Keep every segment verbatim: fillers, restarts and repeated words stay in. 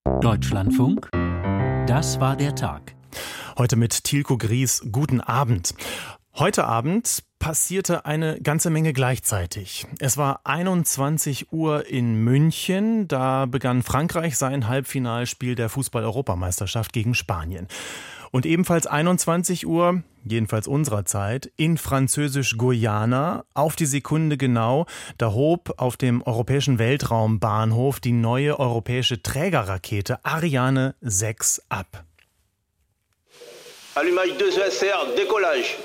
Deutschlandfunk, das war der Tag. Heute mit Tilko Gries. Guten Abend. Heute Abend passierte eine ganze Menge gleichzeitig. Es war einundzwanzig Uhr in München. Da begann Frankreich sein Halbfinalspiel der Fußball-Europameisterschaft gegen Spanien. Und ebenfalls einundzwanzig Uhr, jedenfalls unserer Zeit, in Französisch-Guyana, auf die Sekunde genau, da hob auf dem Europäischen Weltraumbahnhof die neue europäische Trägerrakete Ariane sechs ab. Allumage deux E S R, décollage.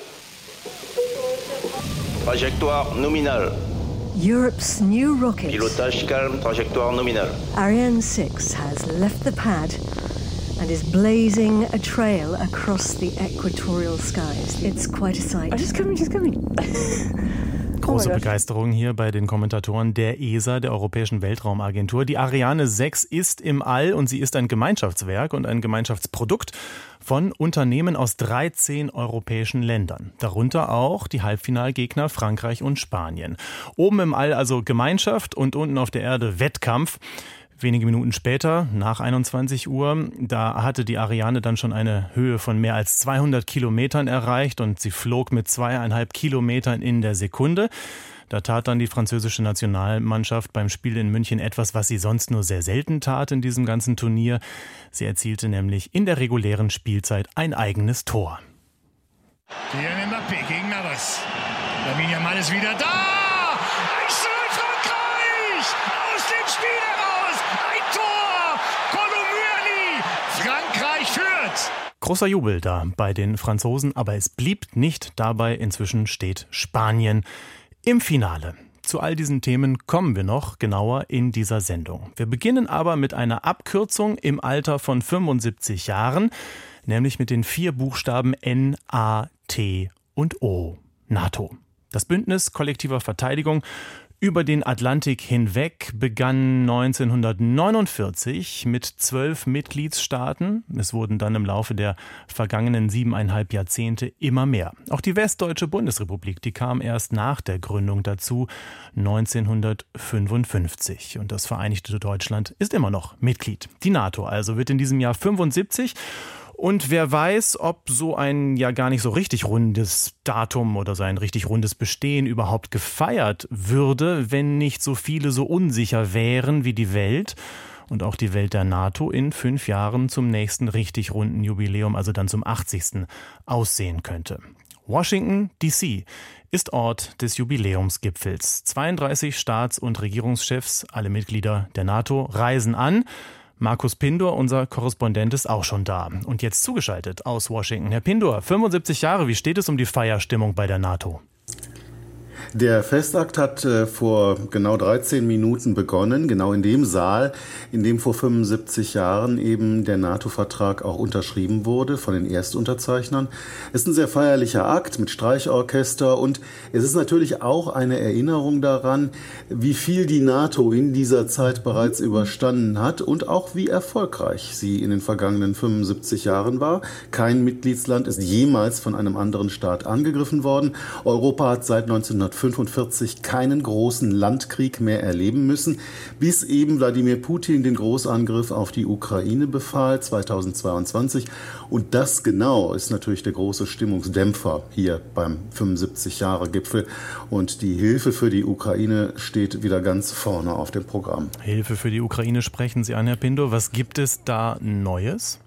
Trajectoire nominale. Europe's new rocket. Pilotage calme, trajectoire nominale. Ariane six has left the pad and is blazing a trail across the equatorial skies. It's quite a sight. Oh, she's coming, she's coming. Große Begeisterung hier bei den Kommentatoren der E S A, der Europäischen Weltraumagentur. Die Ariane sechs ist im All und sie ist ein Gemeinschaftswerk und ein Gemeinschaftsprodukt von Unternehmen aus dreizehn europäischen Ländern. Darunter auch die Halbfinalgegner Frankreich und Spanien. Oben im All also Gemeinschaft und unten auf der Erde Wettkampf. Wenige Minuten später, nach einundzwanzig Uhr, da hatte die Ariane dann schon eine Höhe von mehr als zweihundert Kilometern erreicht und sie flog mit zweieinhalb Kilometern in der Sekunde. Da tat dann die französische Nationalmannschaft beim Spiel in München etwas, was sie sonst nur sehr selten tat in diesem ganzen Turnier. Sie erzielte nämlich in der regulären Spielzeit ein eigenes Tor. Kylian Mbappé gegen Navas. Lamine Yamal ist wieder da! Großer Jubel da bei den Franzosen, aber es blieb nicht dabei. Inzwischen steht Spanien im Finale. Zu all diesen Themen kommen wir noch genauer in dieser Sendung. Wir beginnen aber mit einer Abkürzung im Alter von fünfundsiebzig Jahren, nämlich mit den vier Buchstaben N, A, T und O. NATO. Das Bündnis kollektiver Verteidigung über den Atlantik hinweg begann neunzehnhundertneunundvierzig mit zwölf Mitgliedsstaaten. Es wurden dann im Laufe der vergangenen siebeneinhalb Jahrzehnte immer mehr. Auch die Westdeutsche Bundesrepublik, die kam erst nach der Gründung dazu, neunzehnhundertfünfundfünfzig. Und das Vereinigte Deutschland ist immer noch Mitglied. Die NATO also wird in diesem Jahr fünfundsiebzig. Und wer weiß, ob so ein ja gar nicht so richtig rundes Datum oder so ein richtig rundes Bestehen überhaupt gefeiert würde, wenn nicht so viele so unsicher wären wie die Welt und auch die Welt der NATO in fünf Jahren zum nächsten richtig runden Jubiläum, also dann zum achtzigsten aussehen könnte. Washington D C ist Ort des Jubiläumsgipfels. zweiunddreißig Staats- und Regierungschefs, alle Mitglieder der NATO, reisen an. Markus Pindor, unser Korrespondent, ist auch schon da. Und jetzt zugeschaltet aus Washington. Herr Pindor, fünfundsiebzig Jahre, wie steht es um die Feierstimmung bei der NATO? Der Festakt hat äh, vor genau dreizehn Minuten begonnen, genau in dem Saal, in dem vor fünfundsiebzig Jahren eben der NATO-Vertrag auch unterschrieben wurde von den Erstunterzeichnern. Es ist ein sehr feierlicher Akt mit Streichorchester und es ist natürlich auch eine Erinnerung daran, wie viel die NATO in dieser Zeit bereits überstanden hat und auch wie erfolgreich sie in den vergangenen fünfundsiebzig Jahren war. Kein Mitgliedsland ist jemals von einem anderen Staat angegriffen worden. Europa hat seit neunzehnhundertfünfundvierzig keinen großen Landkrieg mehr erleben müssen, bis eben Wladimir Putin den Großangriff auf die Ukraine befahl, zweitausendzweiundzwanzig. Und das genau ist natürlich der große Stimmungsdämpfer hier beim fünfundsiebzig-Jahre-Gipfel. Und die Hilfe für die Ukraine steht wieder ganz vorne auf dem Programm. Hilfe für die Ukraine sprechen Sie an, Herr Pindor. Was gibt es da Neues?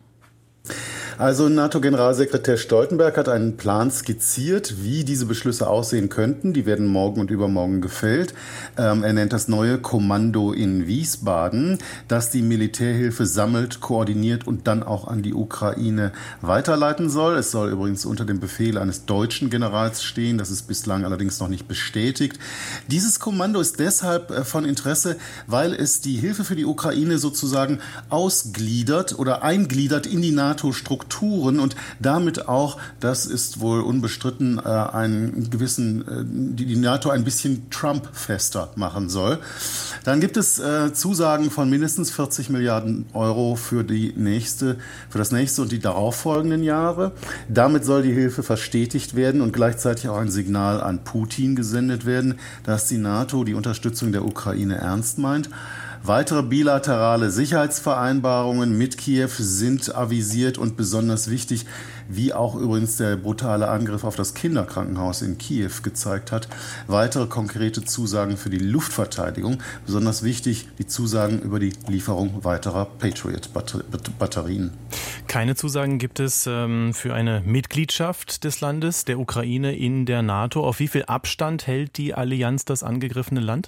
Also NATO-Generalsekretär Stoltenberg hat einen Plan skizziert, wie diese Beschlüsse aussehen könnten. Die werden morgen und übermorgen gefällt. Ähm, er nennt das neue Kommando in Wiesbaden, das die Militärhilfe sammelt, koordiniert und dann auch an die Ukraine weiterleiten soll. Es soll übrigens unter dem Befehl eines deutschen Generals stehen. Das ist bislang allerdings noch nicht bestätigt. Dieses Kommando ist deshalb äh, von Interesse, weil es die Hilfe für die Ukraine sozusagen ausgliedert oder eingliedert in die NATO-Struktur. Und damit auch, das ist wohl unbestritten, einen gewissen, die NATO ein bisschen Trump-fester machen soll. Dann gibt es Zusagen von mindestens vierzig Milliarden Euro für die nächste, für das nächste und die darauffolgenden Jahre. Damit soll die Hilfe verstetigt werden und gleichzeitig auch ein Signal an Putin gesendet werden, dass die NATO die Unterstützung der Ukraine ernst meint. Weitere bilaterale Sicherheitsvereinbarungen mit Kiew sind avisiert und besonders wichtig, wie auch übrigens der brutale Angriff auf das Kinderkrankenhaus in Kiew gezeigt hat. Weitere konkrete Zusagen für die Luftverteidigung, besonders wichtig die Zusagen über die Lieferung weiterer Patriot-Batterien. Keine Zusagen gibt es ähm, für eine Mitgliedschaft des Landes, der Ukraine, in der NATO. Auf wie viel Abstand hält die Allianz das angegriffene Land?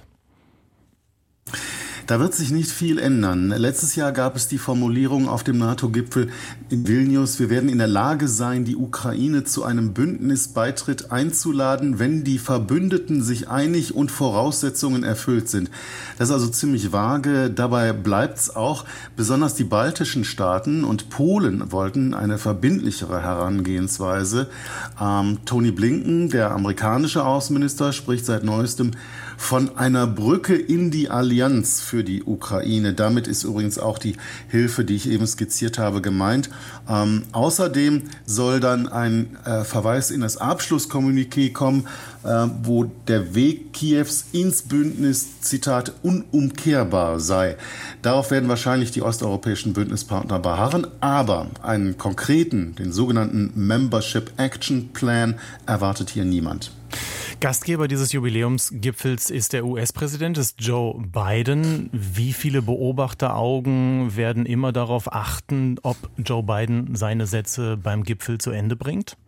Da wird sich nicht viel ändern. Letztes Jahr gab es die Formulierung auf dem NATO-Gipfel in Vilnius: Wir werden in der Lage sein, die Ukraine zu einem Bündnisbeitritt einzuladen, wenn die Verbündeten sich einig und Voraussetzungen erfüllt sind. Das ist also ziemlich vage. Dabei bleibt's auch. Besonders die baltischen Staaten und Polen wollten eine verbindlichere Herangehensweise. Ähm, Tony Blinken, der amerikanische Außenminister, spricht seit neuestem von einer Brücke in die Allianz für die Ukraine. Damit ist übrigens auch die Hilfe, die ich eben skizziert habe, gemeint. Ähm, außerdem soll dann ein äh, Verweis in das Abschlusskommuniqué kommen, äh, wo der Weg Kiews ins Bündnis, Zitat, unumkehrbar sei. Darauf werden wahrscheinlich die osteuropäischen Bündnispartner beharren, aber einen konkreten, den sogenannten Membership Action Plan, erwartet hier niemand. Gastgeber dieses Jubiläumsgipfels ist der U S-Präsident, ist Joe Biden. Wie viele Beobachteraugen werden immer darauf achten, ob Joe Biden seine Sätze beim Gipfel zu Ende bringt?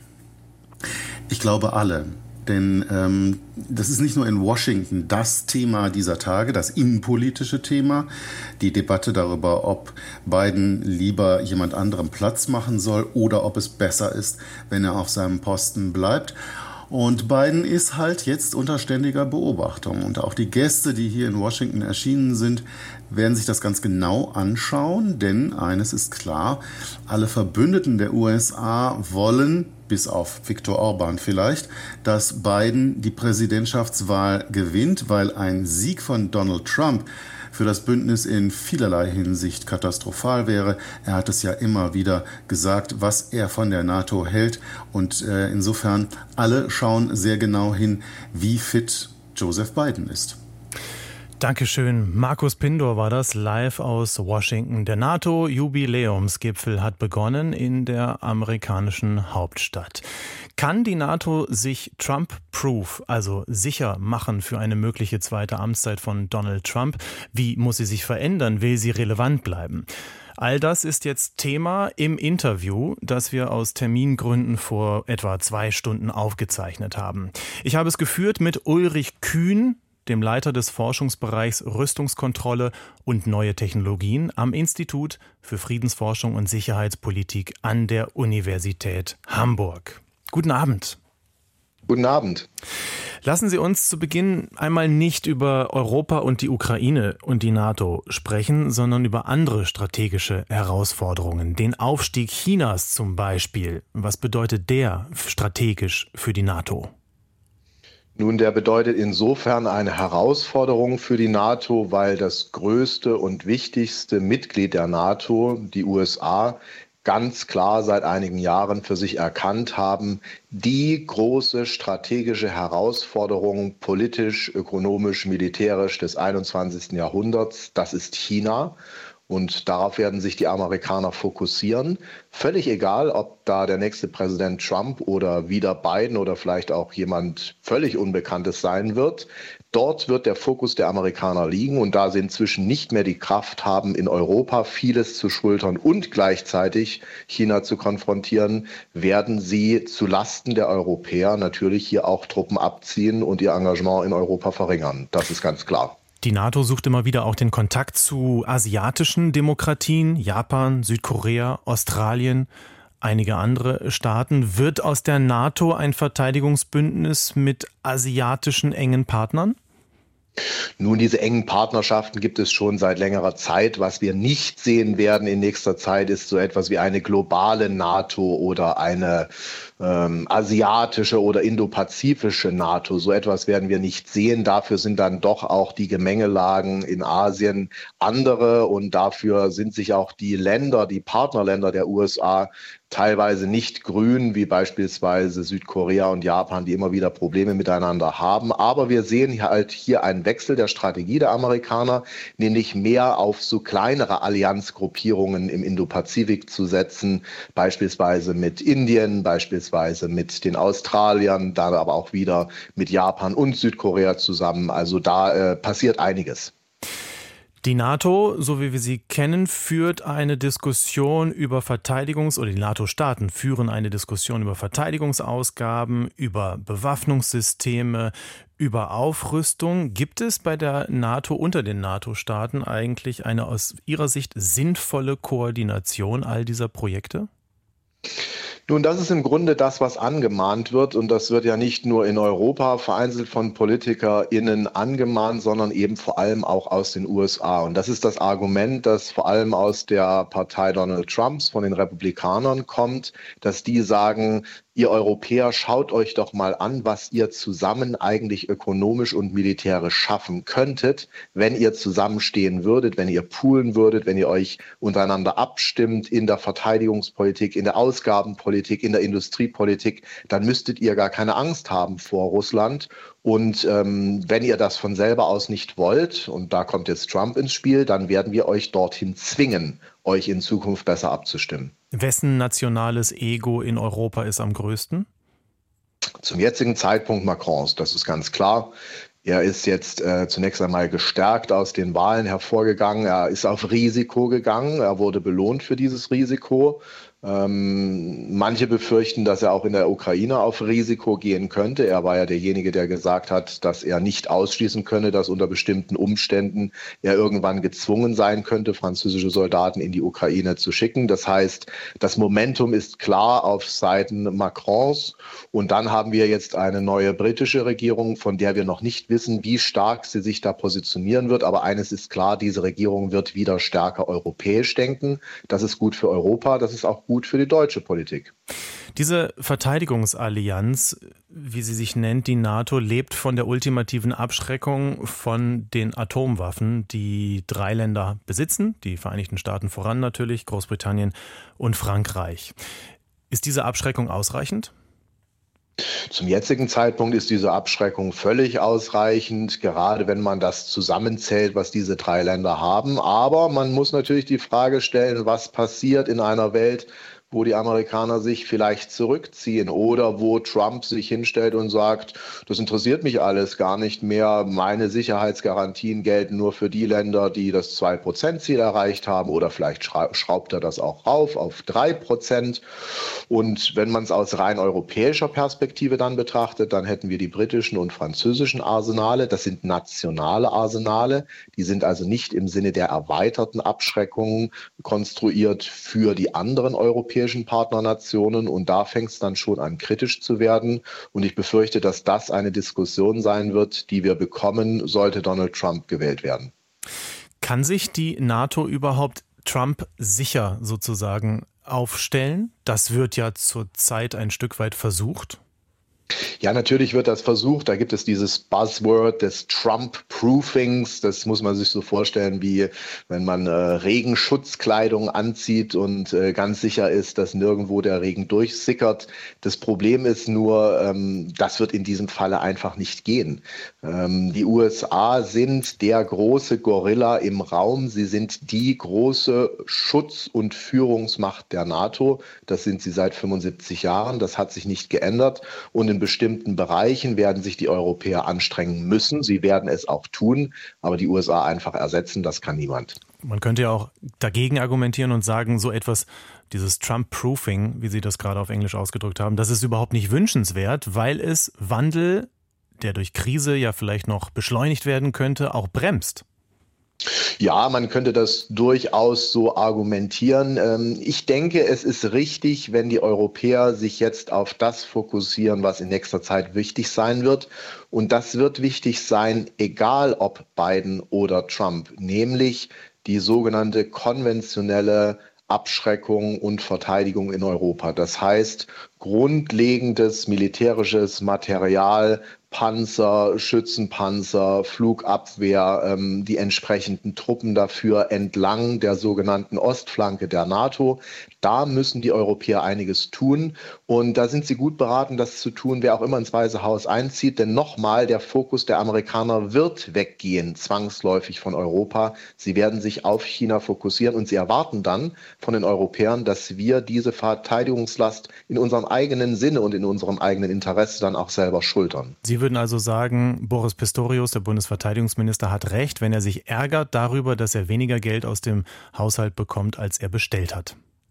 Ich glaube alle. Denn ähm, das ist nicht nur in Washington das Thema dieser Tage, das innenpolitische Thema, die Debatte darüber, ob Biden lieber jemand anderem Platz machen soll oder ob es besser ist, wenn er auf seinem Posten bleibt. Und Biden ist halt jetzt unter ständiger Beobachtung. Und auch die Gäste, die hier in Washington erschienen sind, werden sich das ganz genau anschauen. Denn eines ist klar, alle Verbündeten der U S A wollen, bis auf Viktor Orban vielleicht, dass Biden die Präsidentschaftswahl gewinnt, weil ein Sieg von Donald Trump für das Bündnis in vielerlei Hinsicht katastrophal wäre. Er hat es ja immer wieder gesagt, was er von der NATO hält. Und äh, insofern, alle schauen sehr genau hin, wie fit Joseph Biden ist. Dankeschön. Markus Pindor war das, live aus Washington. Der NATO-Jubiläumsgipfel hat begonnen in der amerikanischen Hauptstadt. Kann die NATO sich Trump-proof, also sicher machen für eine mögliche zweite Amtszeit von Donald Trump? Wie muss sie sich verändern? Will sie relevant bleiben? All das ist jetzt Thema im Interview, das wir aus Termingründen vor etwa zwei Stunden aufgezeichnet haben. Ich habe es geführt mit Ulrich Kühn, dem Leiter des Forschungsbereichs Rüstungskontrolle und neue Technologien am Institut für Friedensforschung und Sicherheitspolitik an der Universität Hamburg. Guten Abend. Guten Abend. Lassen Sie uns zu Beginn einmal nicht über Europa und die Ukraine und die NATO sprechen, sondern über andere strategische Herausforderungen. Den Aufstieg Chinas zum Beispiel. Was bedeutet der strategisch für die NATO? Nun, der bedeutet insofern eine Herausforderung für die NATO, weil das größte und wichtigste Mitglied der NATO, die U S A, ganz klar seit einigen Jahren für sich erkannt haben, die große strategische Herausforderung politisch, ökonomisch, militärisch des einundzwanzigsten Jahrhunderts, das ist China. Und darauf werden sich die Amerikaner fokussieren. Völlig egal, ob da der nächste Präsident Trump oder wieder Biden oder vielleicht auch jemand völlig Unbekanntes sein wird. Dort wird der Fokus der Amerikaner liegen. Und da sie inzwischen nicht mehr die Kraft haben, in Europa vieles zu schultern und gleichzeitig China zu konfrontieren, werden sie zu Lasten der Europäer natürlich hier auch Truppen abziehen und ihr Engagement in Europa verringern. Das ist ganz klar. Die NATO sucht immer wieder auch den Kontakt zu asiatischen Demokratien, Japan, Südkorea, Australien, einige andere Staaten. Wird aus der NATO ein Verteidigungsbündnis mit asiatischen engen Partnern? Nun, diese engen Partnerschaften gibt es schon seit längerer Zeit. Was wir nicht sehen werden in nächster Zeit, ist so etwas wie eine globale NATO oder eine ähm, asiatische oder indopazifische NATO. So etwas werden wir nicht sehen. Dafür sind dann doch auch die Gemengelagen in Asien andere und dafür sind sich auch die Länder, die Partnerländer der U S A teilweise nicht grün, wie beispielsweise Südkorea und Japan, die immer wieder Probleme miteinander haben. Aber wir sehen halt hier einen Wechsel der Strategie der Amerikaner, nämlich mehr auf so kleinere Allianzgruppierungen im Indopazifik zu setzen, beispielsweise mit Indien, beispielsweise mit den Australiern, dann aber auch wieder mit Japan und Südkorea zusammen. Also da äh, passiert einiges. Die NATO, so wie wir sie kennen, führt eine Diskussion über Verteidigungs- oder die NATO-Staaten führen eine Diskussion über Verteidigungsausgaben, über Bewaffnungssysteme, über Aufrüstung. Gibt es bei der NATO unter den NATO-Staaten eigentlich eine aus Ihrer Sicht sinnvolle Koordination all dieser Projekte? Nun, das ist im Grunde das, was angemahnt wird. Und das wird ja nicht nur in Europa vereinzelt von PolitikerInnen angemahnt, sondern eben vor allem auch aus den U S A. Und das ist das Argument, das vor allem aus der Partei Donald Trumps, von den Republikanern kommt, dass die sagen, ihr Europäer, schaut euch doch mal an, was ihr zusammen eigentlich ökonomisch und militärisch schaffen könntet, wenn ihr zusammenstehen würdet, wenn ihr poolen würdet, wenn ihr euch untereinander abstimmt in der Verteidigungspolitik, in der Ausgabenpolitik, in der Industriepolitik, dann müsstet ihr gar keine Angst haben vor Russland. Und ähm, wenn ihr das von selber aus nicht wollt, und da kommt jetzt Trump ins Spiel, dann werden wir euch dorthin zwingen, euch in Zukunft besser abzustimmen. Wessen nationales Ego in Europa ist am größten? Zum jetzigen Zeitpunkt Macrons, das ist ganz klar. Er ist jetzt äh, zunächst einmal gestärkt aus den Wahlen hervorgegangen. Er ist auf Risiko gegangen. Er wurde belohnt für dieses Risiko. Ähm, manche befürchten, dass er auch in der Ukraine auf Risiko gehen könnte. Er war ja derjenige, der gesagt hat, dass er nicht ausschließen könne, dass unter bestimmten Umständen er irgendwann gezwungen sein könnte, französische Soldaten in die Ukraine zu schicken. Das heißt, das Momentum ist klar auf Seiten Macrons. Und dann haben wir jetzt eine neue britische Regierung, von der wir noch nicht wissen, wie stark sie sich da positionieren wird. Aber eines ist klar, diese Regierung wird wieder stärker europäisch denken. Das ist gut für Europa, das ist auch gut für die deutsche Politik. Diese Verteidigungsallianz, wie sie sich nennt, die NATO, lebt von der ultimativen Abschreckung von den Atomwaffen, die drei Länder besitzen, die Vereinigten Staaten voran natürlich, Großbritannien und Frankreich. Ist diese Abschreckung ausreichend? Zum jetzigen Zeitpunkt ist diese Abschreckung völlig ausreichend, gerade wenn man das zusammenzählt, was diese drei Länder haben. Aber man muss natürlich die Frage stellen, was passiert in einer Welt, wo die Amerikaner sich vielleicht zurückziehen oder wo Trump sich hinstellt und sagt, das interessiert mich alles gar nicht mehr, meine Sicherheitsgarantien gelten nur für die Länder, die das zwei Prozent Ziel erreicht haben, oder vielleicht schraubt er das auch rauf auf drei Prozent. Und wenn man es aus rein europäischer Perspektive dann betrachtet, dann hätten wir die britischen und französischen Arsenale. Das sind nationale Arsenale, die sind also nicht im Sinne der erweiterten Abschreckung konstruiert für die anderen europäischen Partnernationen, und da fängt es dann schon an, kritisch zu werden. Und ich befürchte, dass das eine Diskussion sein wird, die wir bekommen, sollte Donald Trump gewählt werden. Kann sich die NATO überhaupt Trump sicher sozusagen aufstellen? Das wird ja zurzeit ein Stück weit versucht. Ja, natürlich wird das versucht. Da gibt es dieses Buzzword des Trump-Proofings. Das muss man sich so vorstellen, wie wenn man äh, Regenschutzkleidung anzieht und äh, ganz sicher ist, dass nirgendwo der Regen durchsickert. Das Problem ist nur, ähm, das wird in diesem Falle einfach nicht gehen. Ähm, die U S A sind der große Gorilla im Raum. Sie sind die große Schutz- und Führungsmacht der NATO. Das sind sie seit fünfundsiebzig Jahren. Das hat sich nicht geändert. Und in bestimmten Bereichen werden sich die Europäer anstrengen müssen. Sie werden es auch tun, aber die U S A einfach ersetzen, das kann niemand. Man könnte ja auch dagegen argumentieren und sagen, so etwas, dieses Trump-Proofing, wie Sie das gerade auf Englisch ausgedrückt haben, das ist überhaupt nicht wünschenswert, weil es Wandel, der durch Krise ja vielleicht noch beschleunigt werden könnte, auch bremst. Ja, man könnte das durchaus so argumentieren. Ich denke, es ist richtig, wenn die Europäer sich jetzt auf das fokussieren, was in nächster Zeit wichtig sein wird. Und das wird wichtig sein, egal ob Biden oder Trump, nämlich die sogenannte konventionelle Abschreckung und Verteidigung in Europa. Das heißt, grundlegendes militärisches Material, Panzer, Schützenpanzer, Flugabwehr, ähm, die entsprechenden Truppen dafür entlang der sogenannten Ostflanke der NATO. Da müssen die Europäer einiges tun und da sind sie gut beraten, das zu tun, wer auch immer ins Weiße Haus einzieht. Denn nochmal, der Fokus der Amerikaner wird weggehen, zwangsläufig von Europa. Sie werden sich auf China fokussieren und sie erwarten dann von den Europäern, dass wir diese Verteidigungslast in unserem eigenen Sinne und in unserem eigenen Interesse dann auch selber schultern. Sie würden also sagen, Boris Pistorius, der Bundesverteidigungsminister, hat recht, wenn er sich ärgert darüber, dass er weniger Geld aus dem Haushalt bekommt, als er bestellt hat.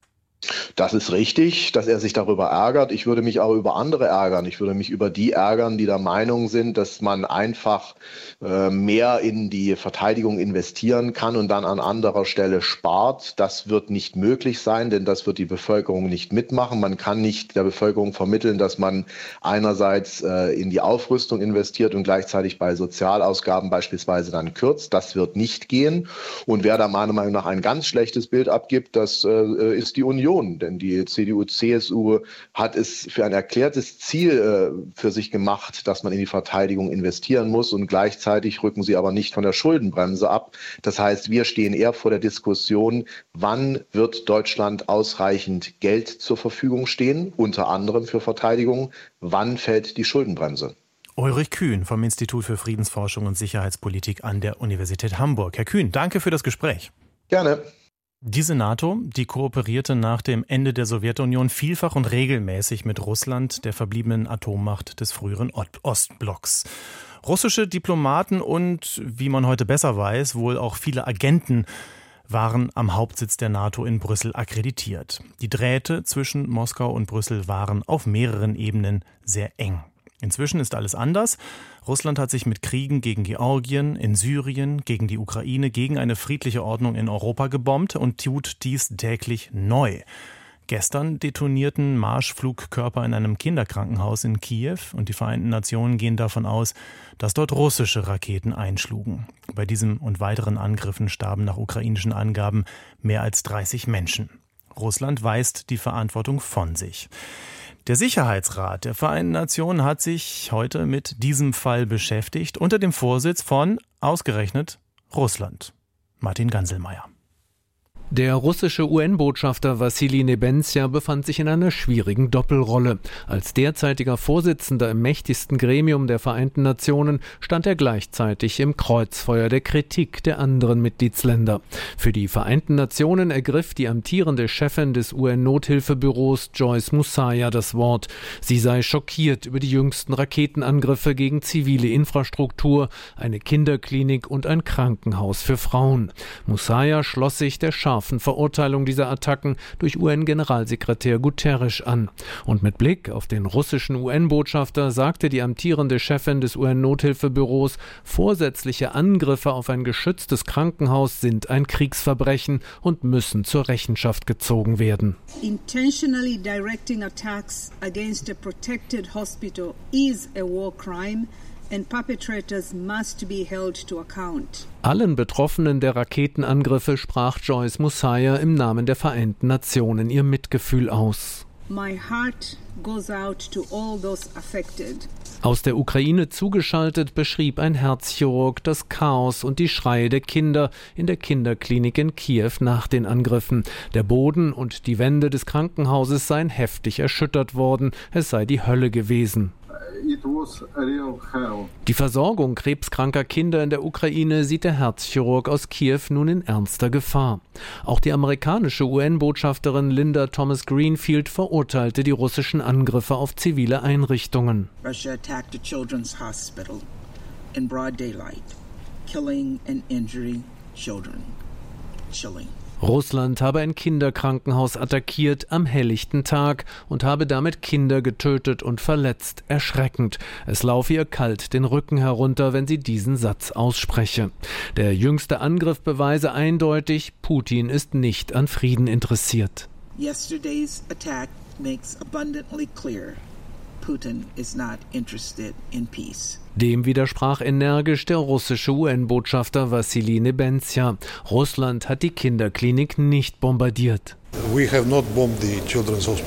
Das ist richtig, dass er sich darüber ärgert. Ich würde mich auch über andere ärgern. Ich würde mich über die ärgern, die der Meinung sind, dass man einfach äh, mehr in die Verteidigung investieren kann und dann an anderer Stelle spart. Das wird nicht möglich sein, denn das wird die Bevölkerung nicht mitmachen. Man kann nicht der Bevölkerung vermitteln, dass man einerseits äh, in die Aufrüstung investiert und gleichzeitig bei Sozialausgaben beispielsweise dann kürzt. Das wird nicht gehen. Und wer da meiner Meinung nach ein ganz schlechtes Bild abgibt, das äh, ist die Union. Denn die C D U C S U hat es für ein erklärtes Ziel äh, für sich gemacht, dass man in die Verteidigung investieren muss und gleichzeitig rücken sie aber nicht von der Schuldenbremse ab. Das heißt, wir stehen eher vor der Diskussion, wann wird Deutschland ausreichend Geld zur Verfügung stehen, unter anderem für Verteidigung, wann fällt die Schuldenbremse. Ulrich Kühn vom Institut für Friedensforschung und Sicherheitspolitik an der Universität Hamburg. Herr Kühn, danke für das Gespräch. Gerne. Diese NATO, die kooperierte nach dem Ende der Sowjetunion vielfach und regelmäßig mit Russland, der verbliebenen Atommacht des früheren Ostblocks. Russische Diplomaten und, wie man heute besser weiß, wohl auch viele Agenten waren am Hauptsitz der NATO in Brüssel akkreditiert. Die Drähte zwischen Moskau und Brüssel waren auf mehreren Ebenen sehr eng. Inzwischen ist alles anders. Russland hat sich mit Kriegen gegen Georgien, in Syrien, gegen die Ukraine, gegen eine friedliche Ordnung in Europa gebombt und tut dies täglich neu. Gestern detonierten Marschflugkörper in einem Kinderkrankenhaus in Kiew und die Vereinten Nationen gehen davon aus, dass dort russische Raketen einschlugen. Bei diesem und weiteren Angriffen starben nach ukrainischen Angaben mehr als dreißig Menschen. Russland weist die Verantwortung von sich. Der Sicherheitsrat der Vereinten Nationen hat sich heute mit diesem Fall beschäftigt, unter dem Vorsitz von, ausgerechnet, Russland. Martin Ganselmeier. Der russische U N-Botschafter Wassili Nebenzia befand sich in einer schwierigen Doppelrolle. Als derzeitiger Vorsitzender im mächtigsten Gremium der Vereinten Nationen stand er gleichzeitig im Kreuzfeuer der Kritik der anderen Mitgliedsländer. Für die Vereinten Nationen ergriff die amtierende Chefin des U N-Nothilfebüros Joyce Musaya das Wort. Sie sei schockiert über die jüngsten Raketenangriffe gegen zivile Infrastruktur, eine Kinderklinik und ein Krankenhaus für Frauen. Musaya schloss sich der scharfen Verurteilung dieser Attacken durch U N-Generalsekretär Guterres an. Und mit Blick auf den russischen U N-Botschafter sagte die amtierende Chefin des U N-Nothilfebüros, vorsätzliche Angriffe auf ein geschütztes Krankenhaus sind ein Kriegsverbrechen und müssen zur Rechenschaft gezogen werden. Intentionally directing attacks against a protected hospital is a war crime. And perpetrators must be held to account. Allen Betroffenen der Raketenangriffe sprach Joyce Musaya im Namen der Vereinten Nationen ihr Mitgefühl aus. My heart goes out to all those affected. Aus der Ukraine zugeschaltet beschrieb ein Herzchirurg das Chaos und die Schreie der Kinder in der Kinderklinik in Kiew nach den Angriffen. Der Boden und die Wände des Krankenhauses seien heftig erschüttert worden, es sei die Hölle gewesen. Die Versorgung krebskranker Kinder in der Ukraine sieht der Herzchirurg aus Kiew nun in ernster Gefahr. Auch die amerikanische U N-Botschafterin Linda Thomas-Greenfield verurteilte die russischen Angriffe auf zivile Einrichtungen. Russia attacked a children's hospital in broad daylight, killing and injuring children. Chilling. Russland habe ein Kinderkrankenhaus attackiert am helllichten Tag und habe damit Kinder getötet und verletzt. Erschreckend. Es laufe ihr kalt den Rücken herunter, wenn sie diesen Satz ausspreche. Der jüngste Angriff beweise eindeutig, Putin ist nicht an Frieden interessiert. Yesterday's attack makes abundantly clear, Putin is not interested in peace. Dem widersprach energisch der russische U N-Botschafter Wassili Nebenzia. Russland hat die Kinderklinik nicht bombardiert. We have not bombed the children's hospital.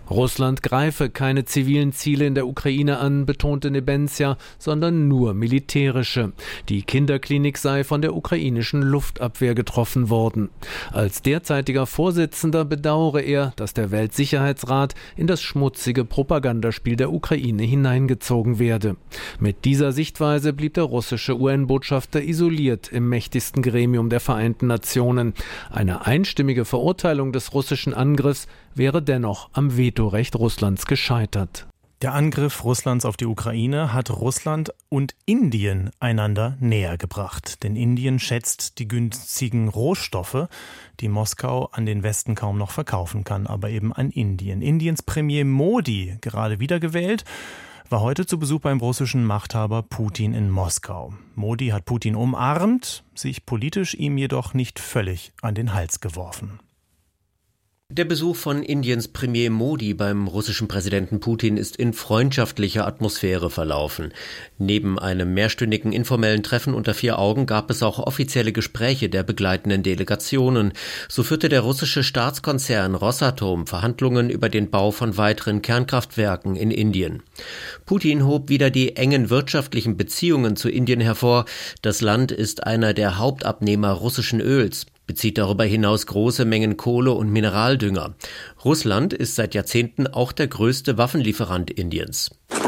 Russland greife keine zivilen Ziele in der Ukraine an, betonte Nebenzia, sondern nur militärische. Die Kinderklinik sei von der ukrainischen Luftabwehr getroffen worden. Als derzeitiger Vorsitzender bedauere er, dass der Weltsicherheitsrat in das schmutzige Propagandaspiel der Ukraine hineingezogen werde. Mit dieser Sichtweise blieb der russische U N-Botschafter isoliert im mächtigsten Gremium der Vereinten Nationen. Eine einstimmige Verurteilung des russischen Angriffs wäre dennoch am Vetorecht Russlands gescheitert. Der Angriff Russlands auf die Ukraine hat Russland und Indien einander näher gebracht. Denn Indien schätzt die günstigen Rohstoffe, die Moskau an den Westen kaum noch verkaufen kann, aber eben an Indien. Indiens Premier Modi, gerade wiedergewählt, war heute zu Besuch beim russischen Machthaber Putin in Moskau. Modi hat Putin umarmt, sich politisch ihm jedoch nicht völlig an den Hals geworfen. Der Besuch von Indiens Premier Modi beim russischen Präsidenten Putin ist in freundschaftlicher Atmosphäre verlaufen. Neben einem mehrstündigen informellen Treffen unter vier Augen gab es auch offizielle Gespräche der begleitenden Delegationen. So führte der russische Staatskonzern Rosatom Verhandlungen über den Bau von weiteren Kernkraftwerken in Indien. Putin hob wieder die engen wirtschaftlichen Beziehungen zu Indien hervor. Das Land ist einer der Hauptabnehmer russischen Öls, bezieht darüber hinaus große Mengen Kohle und Mineraldünger. Russland ist seit Jahrzehnten auch der größte Waffenlieferant Indiens.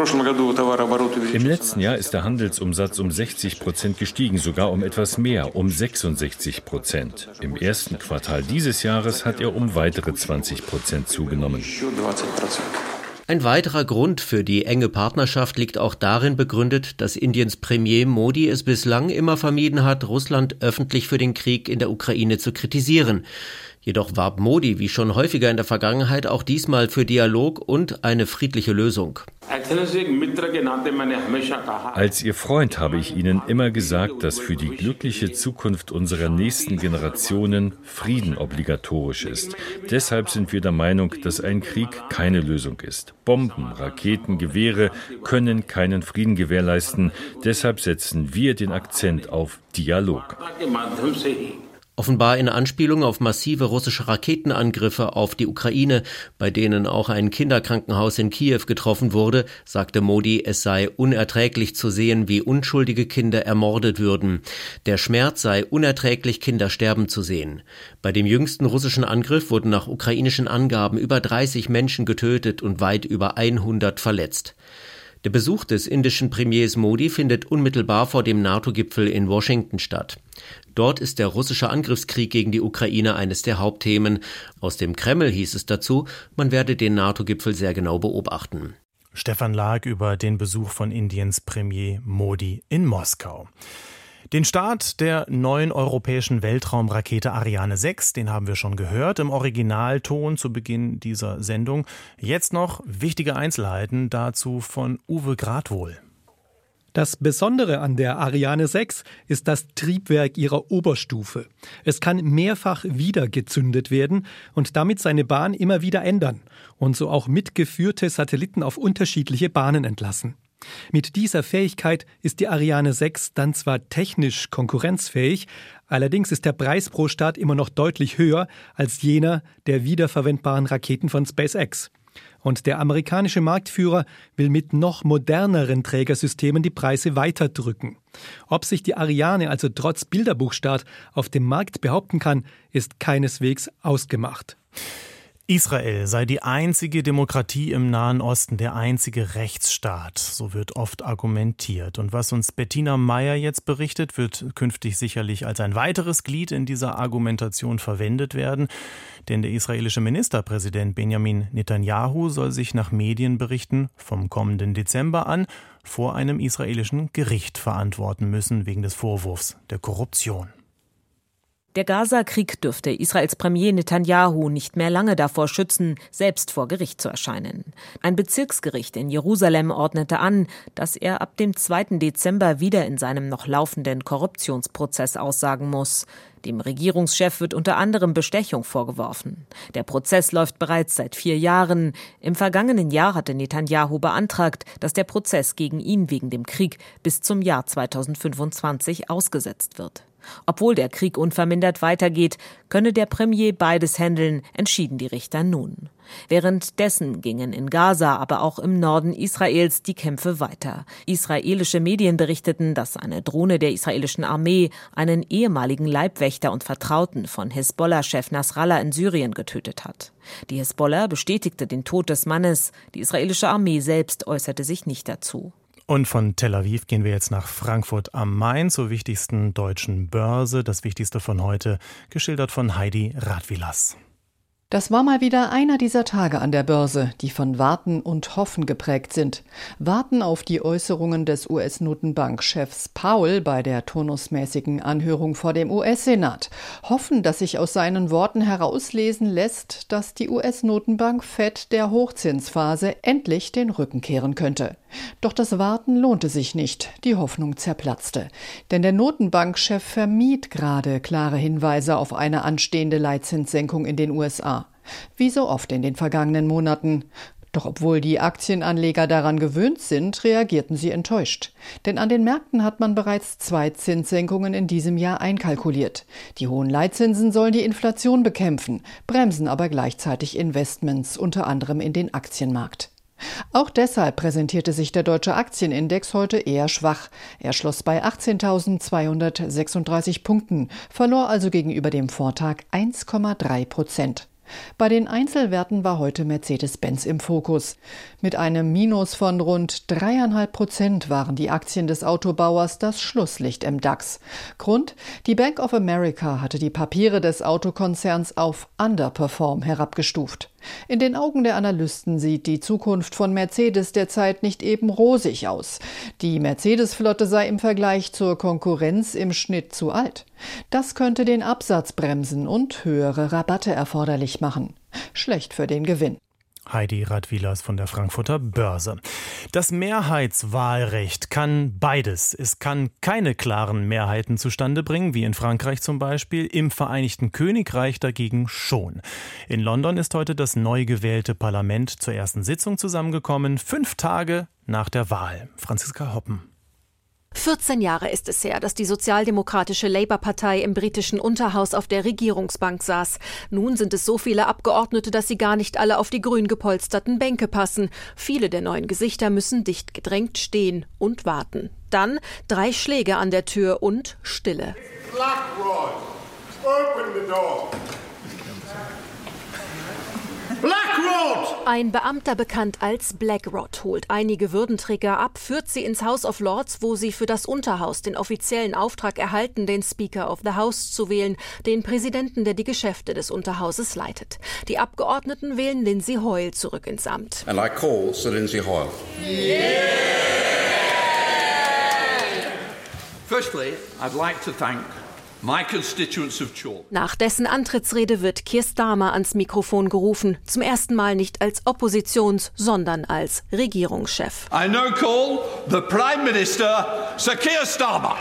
Im letzten Jahr ist der Handelsumsatz um sechzig Prozent gestiegen, sogar um etwas mehr, um sechsundsechzig Prozent. Im ersten Quartal dieses Jahres hat er um weitere zwanzig Prozent zugenommen. Ein weiterer Grund für die enge Partnerschaft liegt auch darin begründet, dass Indiens Premier Modi es bislang immer vermieden hat, Russland öffentlich für den Krieg in der Ukraine zu kritisieren. Jedoch warb Modi, wie schon häufiger in der Vergangenheit, auch diesmal für Dialog und eine friedliche Lösung. Als Ihr Freund habe ich Ihnen immer gesagt, dass für die glückliche Zukunft unserer nächsten Generationen Frieden obligatorisch ist. Deshalb sind wir der Meinung, dass ein Krieg keine Lösung ist. Bomben, Raketen, Gewehre können keinen Frieden gewährleisten. Deshalb setzen wir den Akzent auf Dialog. Offenbar in Anspielung auf massive russische Raketenangriffe auf die Ukraine, bei denen auch ein Kinderkrankenhaus in Kiew getroffen wurde, sagte Modi, es sei unerträglich zu sehen, wie unschuldige Kinder ermordet würden. Der Schmerz sei unerträglich, Kinder sterben zu sehen. Bei dem jüngsten russischen Angriff wurden nach ukrainischen Angaben über dreißig Menschen getötet und weit über hundert verletzt. Der Besuch des indischen Premiers Modi findet unmittelbar vor dem NATO-Gipfel in Washington statt. Dort ist der russische Angriffskrieg gegen die Ukraine eines der Hauptthemen. Aus dem Kreml hieß es dazu, man werde den NATO-Gipfel sehr genau beobachten. Stefan Lag über den Besuch von Indiens Premier Modi in Moskau. Den Start der neuen europäischen Weltraumrakete Ariane sechs, den haben wir schon gehört im Originalton zu Beginn dieser Sendung. Jetzt noch wichtige Einzelheiten dazu von Uwe Gradwohl. Das Besondere an der Ariane sechs ist das Triebwerk ihrer Oberstufe. Es kann mehrfach wieder gezündet werden und damit seine Bahn immer wieder ändern und so auch mitgeführte Satelliten auf unterschiedliche Bahnen entlassen. Mit dieser Fähigkeit ist die Ariane sechs dann zwar technisch konkurrenzfähig, allerdings ist der Preis pro Start immer noch deutlich höher als jener der wiederverwendbaren Raketen von SpaceX. Und der amerikanische Marktführer will mit noch moderneren Trägersystemen die Preise weiterdrücken. Ob sich die Ariane also trotz Bilderbuchstart auf dem Markt behaupten kann, ist keineswegs ausgemacht. Israel sei die einzige Demokratie im Nahen Osten, der einzige Rechtsstaat. So wird oft argumentiert. Und was uns Bettina Meyer jetzt berichtet, wird künftig sicherlich als ein weiteres Glied in dieser Argumentation verwendet werden. Denn der israelische Ministerpräsident Benjamin Netanyahu soll sich nach Medienberichten vom kommenden Dezember an vor einem israelischen Gericht verantworten müssen wegen des Vorwurfs der Korruption. Der Gaza-Krieg dürfte Israels Premier Netanyahu nicht mehr lange davor schützen, selbst vor Gericht zu erscheinen. Ein Bezirksgericht in Jerusalem ordnete an, dass er ab dem zweiten Dezember wieder in seinem noch laufenden Korruptionsprozess aussagen muss. Dem Regierungschef wird unter anderem Bestechung vorgeworfen. Der Prozess läuft bereits seit vier Jahren. Im vergangenen Jahr hatte Netanyahu beantragt, dass der Prozess gegen ihn wegen dem Krieg bis zum Jahr zweitausendfünfundzwanzig ausgesetzt wird. Obwohl der Krieg unvermindert weitergeht, könne der Premier beides handeln, entschieden die Richter nun. Währenddessen gingen in Gaza, aber auch im Norden Israels die Kämpfe weiter. Israelische Medien berichteten, dass eine Drohne der israelischen Armee einen ehemaligen Leibwächter und Vertrauten von Hisbollah-Chef Nasrallah in Syrien getötet hat. Die Hisbollah bestätigte den Tod des Mannes, die israelische Armee selbst äußerte sich nicht dazu. Und von Tel Aviv gehen wir jetzt nach Frankfurt am Main zur wichtigsten deutschen Börse. Das Wichtigste von heute, geschildert von Heidi Radwilas. Das war mal wieder einer dieser Tage an der Börse, die von Warten und Hoffen geprägt sind. Warten auf die Äußerungen des U S-Notenbankchefs Powell bei der turnusmäßigen Anhörung vor dem U S-Senat. Hoffen, dass sich aus seinen Worten herauslesen lässt, dass die U S-Notenbank Fed der Hochzinsphase endlich den Rücken kehren könnte. Doch das Warten lohnte sich nicht, die Hoffnung zerplatzte. Denn der Notenbankchef vermied gerade klare Hinweise auf eine anstehende Leitzinssenkung in den U S A. Wie so oft in den vergangenen Monaten. Doch obwohl die Aktienanleger daran gewöhnt sind, reagierten sie enttäuscht. Denn an den Märkten hat man bereits zwei Zinssenkungen in diesem Jahr einkalkuliert. Die hohen Leitzinsen sollen die Inflation bekämpfen, bremsen aber gleichzeitig Investments, unter anderem in den Aktienmarkt. Auch deshalb präsentierte sich der deutsche Aktienindex heute eher schwach. Er schloss bei achtzehntausendzweihundertsechsunddreißig Punkten, verlor also gegenüber dem Vortag eins Komma drei Prozent. Bei den Einzelwerten war heute Mercedes-Benz im Fokus. Mit einem Minus von rund dreieinhalb Prozent waren die Aktien des Autobauers das Schlusslicht im DAX. Grund? Die Bank of America hatte die Papiere des Autokonzerns auf Underperform herabgestuft. In den Augen der Analysten sieht die Zukunft von Mercedes derzeit nicht eben rosig aus. Die Mercedes-Flotte sei im Vergleich zur Konkurrenz im Schnitt zu alt. Das könnte den Absatz bremsen und höhere Rabatte erforderlich machen. Schlecht für den Gewinn. Heidi Radwilas von der Frankfurter Börse. Das Mehrheitswahlrecht kann beides. Es kann keine klaren Mehrheiten zustande bringen, wie in Frankreich zum Beispiel, im Vereinigten Königreich dagegen schon. In London ist heute das neu gewählte Parlament zur ersten Sitzung zusammengekommen, fünf Tage nach der Wahl. Franziska Hoppen. vierzehn Jahre ist es her, dass die sozialdemokratische Labour-Partei im britischen Unterhaus auf der Regierungsbank saß. Nun sind es so viele Abgeordnete, dass sie gar nicht alle auf die grün gepolsterten Bänke passen. Viele der neuen Gesichter müssen dicht gedrängt stehen und warten. Dann drei Schläge an der Tür und Stille. Blackrod, open the door. Blackrod! Ein Beamter, bekannt als Blackrod, holt einige Würdenträger ab, führt sie ins House of Lords, wo sie für das Unterhaus den offiziellen Auftrag erhalten, den Speaker of the House zu wählen, den Präsidenten, der die Geschäfte des Unterhauses leitet. Die Abgeordneten wählen Lindsay Hoyle zurück ins Amt. And I call Sir Lindsay Hoyle. Yeah! Firstly, I'd like to thank my constituents of Chorley. Nach dessen Antrittsrede wird Keir Starmer ans Mikrofon gerufen. Zum ersten Mal nicht als Oppositions-, sondern als Regierungschef. I now call the Prime Minister, Sir Keir Starmer.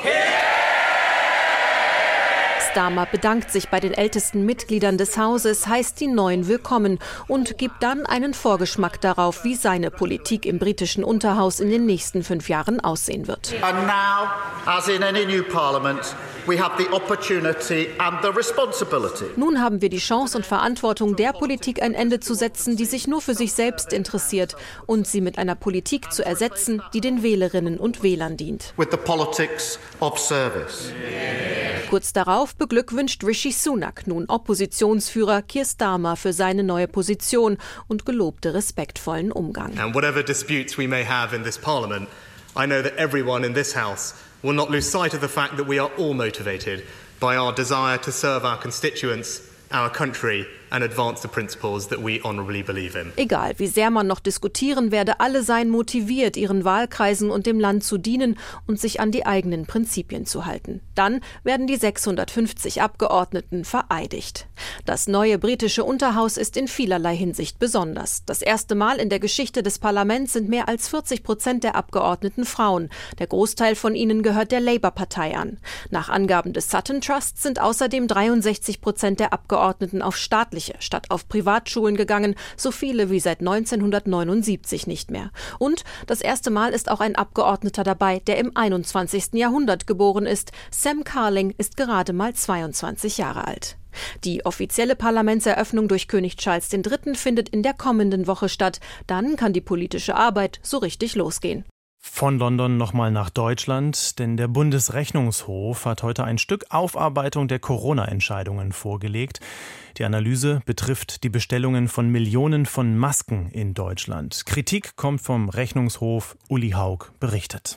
Starmer bedankt sich bei den ältesten Mitgliedern des Hauses, heißt die Neuen willkommen und gibt dann einen Vorgeschmack darauf, wie seine Politik im britischen Unterhaus in den nächsten fünf Jahren aussehen wird. And now, as in any new parliament, we have the opportunity and the responsibility. Nun haben wir die Chance und Verantwortung, der Politik ein Ende zu setzen, die sich nur für sich selbst interessiert, und sie mit einer Politik zu ersetzen, die den Wählerinnen und Wählern dient. With the politics of service. Kurz darauf beglückwünscht Rishi Sunak, nun Oppositionsführer, Keir Starmer für seine neue Position und gelobte respektvollen Umgang. And whatever disputes we may have in this parliament, I know that everyone in this house will not lose sight of the fact that we are all motivated by our desire to serve our constituents, our country and advance the principles that we honourably believe in. Egal, wie sehr man noch diskutieren werde, alle seien motiviert, ihren Wahlkreisen und dem Land zu dienen und sich an die eigenen Prinzipien zu halten. Dann werden die sechshundertfünfzig Abgeordneten vereidigt. Das neue britische Unterhaus ist in vielerlei Hinsicht besonders. Das erste Mal in der Geschichte des Parlaments sind mehr als vierzig Prozent der Abgeordneten Frauen. Der Großteil von ihnen gehört der Labour-Partei an. Nach Angaben des Sutton Trusts sind außerdem dreiundsechzig Prozent der Abgeordneten auf staatlicher Jugendliche statt auf Privatschulen gegangen, so viele wie seit neunzehnhundertneunundsiebzig nicht mehr. Und das erste Mal ist auch ein Abgeordneter dabei, der im einundzwanzigsten Jahrhundert geboren ist. Sam Carling ist gerade mal zweiundzwanzig Jahre alt. Die offizielle Parlamentseröffnung durch König Charles der Dritte findet in der kommenden Woche statt. Dann kann die politische Arbeit so richtig losgehen. Von London nochmal nach Deutschland, denn der Bundesrechnungshof hat heute ein Stück Aufarbeitung der Corona-Entscheidungen vorgelegt. Die Analyse betrifft die Bestellungen von Millionen von Masken in Deutschland. Kritik kommt vom Rechnungshof. Uli Haug berichtet.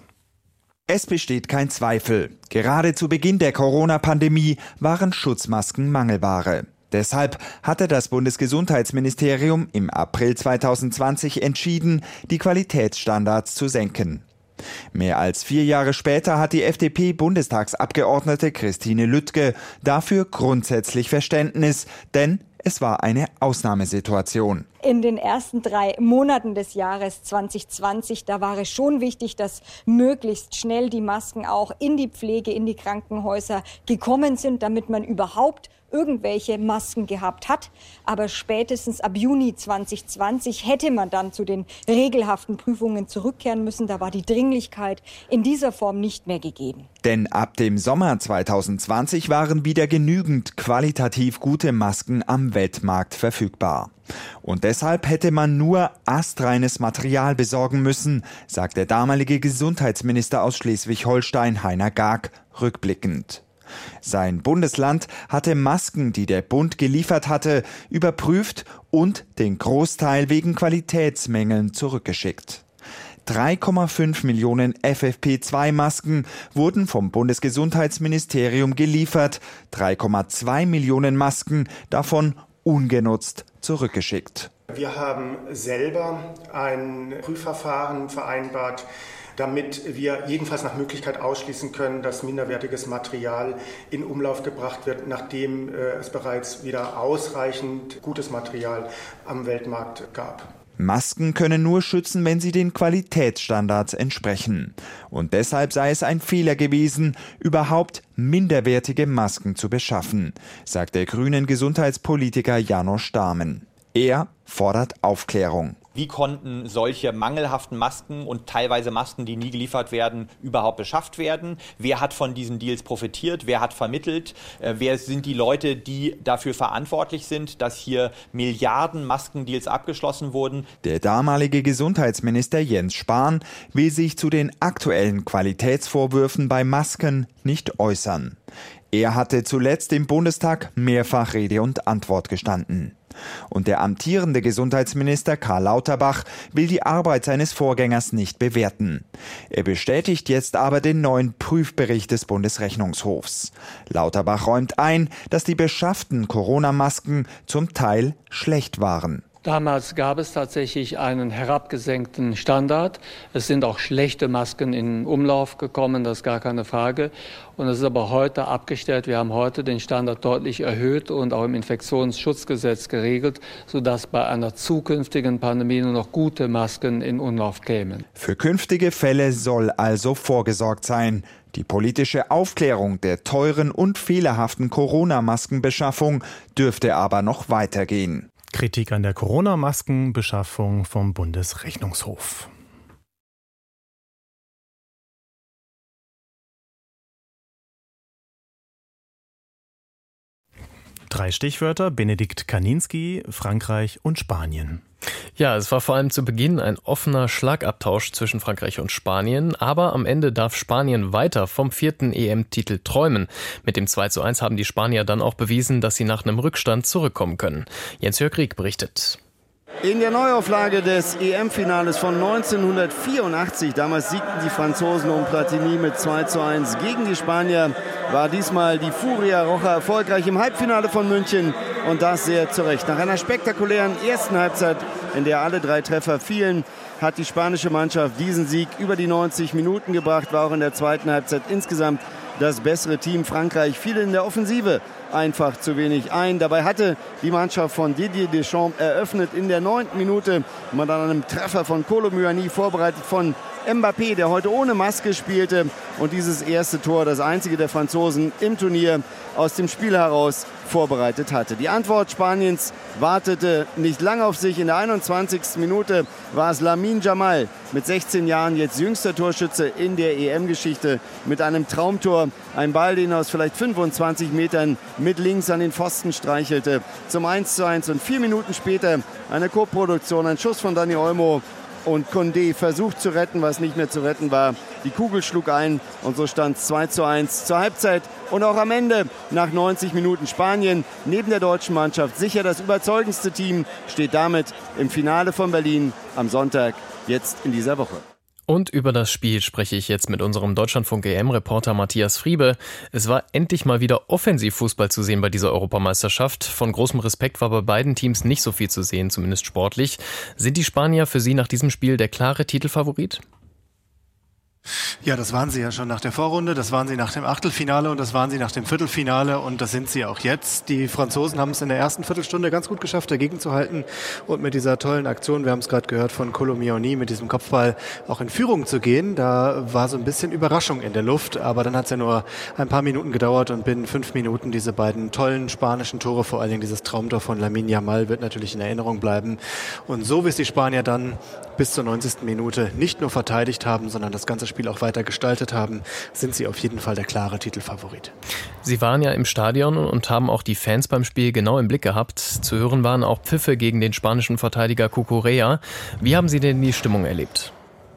Es besteht kein Zweifel. Gerade zu Beginn der Corona-Pandemie waren Schutzmasken Mangelware. Deshalb hatte das Bundesgesundheitsministerium im April zweitausendzwanzig entschieden, die Qualitätsstandards zu senken. Mehr als vier Jahre später hat die F D P-Bundestagsabgeordnete Christine Lüttke dafür grundsätzlich Verständnis, denn es war eine Ausnahmesituation. In den ersten drei Monaten des Jahres zwanzig zwanzig, da war es schon wichtig, dass möglichst schnell die Masken auch in die Pflege, in die Krankenhäuser gekommen sind, damit man überhaupt irgendwelche Masken gehabt hat. Aber spätestens ab Juni zwanzig zwanzig hätte man dann zu den regelhaften Prüfungen zurückkehren müssen. Da war die Dringlichkeit in dieser Form nicht mehr gegeben. Denn ab dem Sommer zweitausendzwanzig waren wieder genügend qualitativ gute Masken am Weltmarkt verfügbar. Und deshalb hätte man nur astreines Material besorgen müssen, sagt der damalige Gesundheitsminister aus Schleswig-Holstein, Heiner Gag, rückblickend. Sein Bundesland hatte Masken, die der Bund geliefert hatte, überprüft und den Großteil wegen Qualitätsmängeln zurückgeschickt. drei Komma fünf Millionen F F P zwei Masken wurden vom Bundesgesundheitsministerium geliefert, drei Komma zwei Millionen Masken davon ungenutzt zurückgeschickt. Wir haben selber ein Prüfverfahren vereinbart, damit wir jedenfalls nach Möglichkeit ausschließen können, dass minderwertiges Material in Umlauf gebracht wird, nachdem es bereits wieder ausreichend gutes Material am Weltmarkt gab. Masken können nur schützen, wenn sie den Qualitätsstandards entsprechen. Und deshalb sei es ein Fehler gewesen, überhaupt minderwertige Masken zu beschaffen, sagt der grünen Gesundheitspolitiker Janosch Stamen. Er fordert Aufklärung. Wie konnten solche mangelhaften Masken und teilweise Masken, die nie geliefert werden, überhaupt beschafft werden? Wer hat von diesen Deals profitiert? Wer hat vermittelt? Äh, wer sind die Leute, die dafür verantwortlich sind, dass hier Milliarden Maskendeals abgeschlossen wurden? Der damalige Gesundheitsminister Jens Spahn will sich zu den aktuellen Qualitätsvorwürfen bei Masken nicht äußern. Er hatte zuletzt im Bundestag mehrfach Rede und Antwort gestanden. Und der amtierende Gesundheitsminister Karl Lauterbach will die Arbeit seines Vorgängers nicht bewerten. Er bestätigt jetzt aber den neuen Prüfbericht des Bundesrechnungshofs. Lauterbach räumt ein, dass die beschafften Corona-Masken zum Teil schlecht waren. Damals gab es tatsächlich einen herabgesenkten Standard. Es sind auch schlechte Masken in Umlauf gekommen, das ist gar keine Frage. Und es ist aber heute abgestellt. Wir haben heute den Standard deutlich erhöht und auch im Infektionsschutzgesetz geregelt, sodass bei einer zukünftigen Pandemie nur noch gute Masken in Umlauf kämen. Für künftige Fälle soll also vorgesorgt sein. Die politische Aufklärung der teuren und fehlerhaften Corona-Maskenbeschaffung dürfte aber noch weitergehen. Kritik an der Corona-Maskenbeschaffung vom Bundesrechnungshof. Drei Stichwörter: Benedikt Kaninski, Frankreich und Spanien. Ja, es war vor allem zu Beginn ein offener Schlagabtausch zwischen Frankreich und Spanien, aber am Ende darf Spanien weiter vom vierten E M-Titel träumen. Mit dem zwei zu eins haben die Spanier dann auch bewiesen, dass sie nach einem Rückstand zurückkommen können. Jens-Jörg Rieck berichtet. In der Neuauflage des E M-Finales von neunzehnhundertvierundachtzig, damals siegten die Franzosen um Platini mit zwei zu eins gegen die Spanier, war diesmal die Furia Roja erfolgreich im Halbfinale von München und das sehr zu Recht. Nach einer spektakulären ersten Halbzeit, in der alle drei Treffer fielen, hat die spanische Mannschaft diesen Sieg über die neunzig Minuten gebracht, war auch in der zweiten Halbzeit insgesamt das bessere Team. Frankreich fiel in der Offensive einfach zu wenig ein. Dabei hatte die Mannschaft von Didier Deschamps eröffnet in der neunten Minute. Man dann einem Treffer von Kolo Muani, vorbereitet von Mbappé, der heute ohne Maske spielte und dieses erste Tor, das einzige der Franzosen im Turnier, aus dem Spiel heraus vorbereitet hatte. Die Antwort Spaniens wartete nicht lange auf sich. In der einundzwanzigsten Minute war es Lamine Yamal, mit sechzehn Jahren jetzt jüngster Torschütze in der E M-Geschichte, mit einem Traumtor. Ein Ball, den er aus vielleicht fünfundzwanzig Metern mit links an den Pfosten streichelte. Zum eins zu eins und vier Minuten später eine Co-Produktion, ein Schuss von Dani Olmo. Und Condé versucht zu retten, was nicht mehr zu retten war. Die Kugel schlug ein und so stand es zwei zu eins zur Halbzeit. Und auch am Ende, nach neunzig Minuten, Spanien neben der deutschen Mannschaft sicher das überzeugendste Team, steht damit im Finale von Berlin am Sonntag, jetzt in dieser Woche. Und über das Spiel spreche ich jetzt mit unserem Deutschlandfunk-E M-Reporter Matthias Friebe. Es war endlich mal wieder Offensivfußball zu sehen bei dieser Europameisterschaft. Von großem Respekt war bei beiden Teams nicht so viel zu sehen, zumindest sportlich. Sind die Spanier für Sie nach diesem Spiel der klare Titelfavorit? Ja, das waren sie ja schon nach der Vorrunde, das waren sie nach dem Achtelfinale und das waren sie nach dem Viertelfinale und das sind sie auch jetzt. Die Franzosen haben es in der ersten Viertelstunde ganz gut geschafft, dagegen zu halten und mit dieser tollen Aktion, wir haben es gerade gehört von Kolo Muani, mit diesem Kopfball auch in Führung zu gehen. Da war so ein bisschen Überraschung in der Luft, aber dann hat es ja nur ein paar Minuten gedauert und binnen fünf Minuten diese beiden tollen spanischen Tore, vor allen Dingen dieses Traumtor von Lamine Yamal, wird natürlich in Erinnerung bleiben. Und so wie es die Spanier dann bis zur neunzigsten Minute nicht nur verteidigt haben, sondern das ganze Spiel auch weiter gestaltet haben, sind sie auf jeden Fall der klare Titelfavorit. Sie waren ja im Stadion und haben auch die Fans beim Spiel genau im Blick gehabt. Zu hören waren auch Pfiffe gegen den spanischen Verteidiger Cucurella. Wie haben Sie denn die Stimmung erlebt?